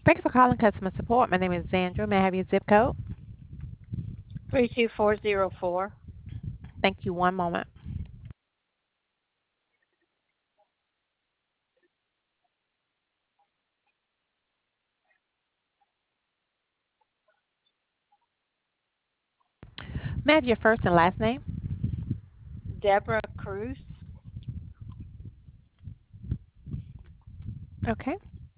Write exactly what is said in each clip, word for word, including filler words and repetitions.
Thank you for calling customer support. My name is Zandra. May I have your zip code? three two four zero four. Thank you. One moment. May I have your first and last name? Deborah Cruz. Okay.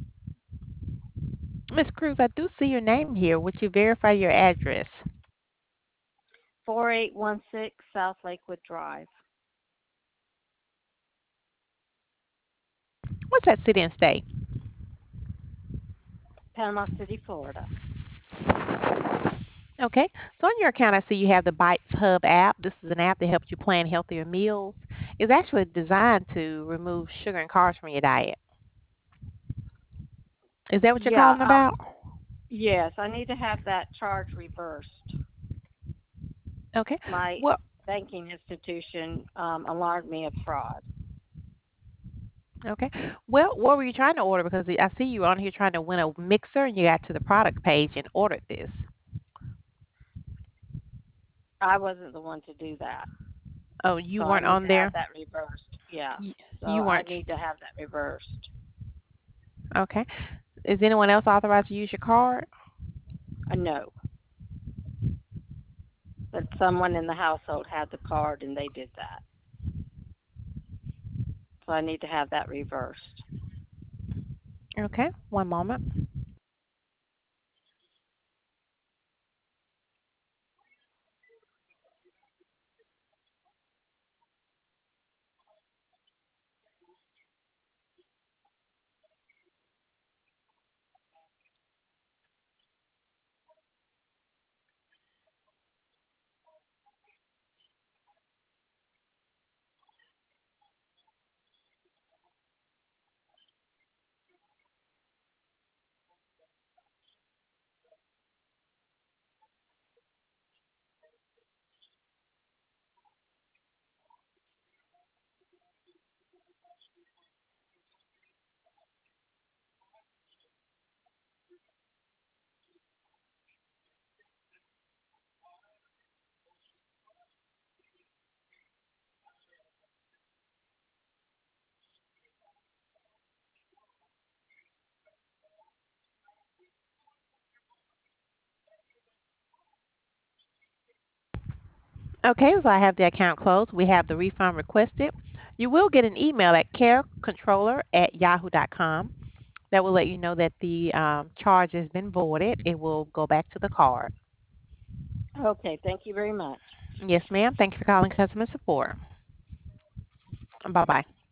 Miss Cruz, I do see your name here. Would you verify your address? four eight one six South Lakewood Drive, What's that city and state? Panama City, Florida. Okay. So on your account, I see you have the Bites Hub app. This is an app that helps you plan healthier meals. It's actually designed to remove sugar and carbs from your diet. Is that what you're Yeah, calling um, about? yes, I need to have that charge reversed. Okay. My Well, banking institution um, alarmed me of fraud. okay. Well, what were you trying to order? Because I see you on here trying to win a mixer, and you got to the product page and ordered this. I wasn't the one to do that, Oh, you so I weren't need on to have there. that reversed. Yeah, You, so you I weren't. need to have that reversed. Okay. Is anyone else authorized to use your card? I know that someone in the household had the card and they did that, so I need to have that reversed. Okay. One moment. Okay, so I have the account closed. We have the refund requested. You will get an email at carecontroller at yahoo dot com that will let you know that the um, charge has been voided. It will go back to the card. Okay, thank you very much. Yes, ma'am. Thank you for calling customer support. Bye bye.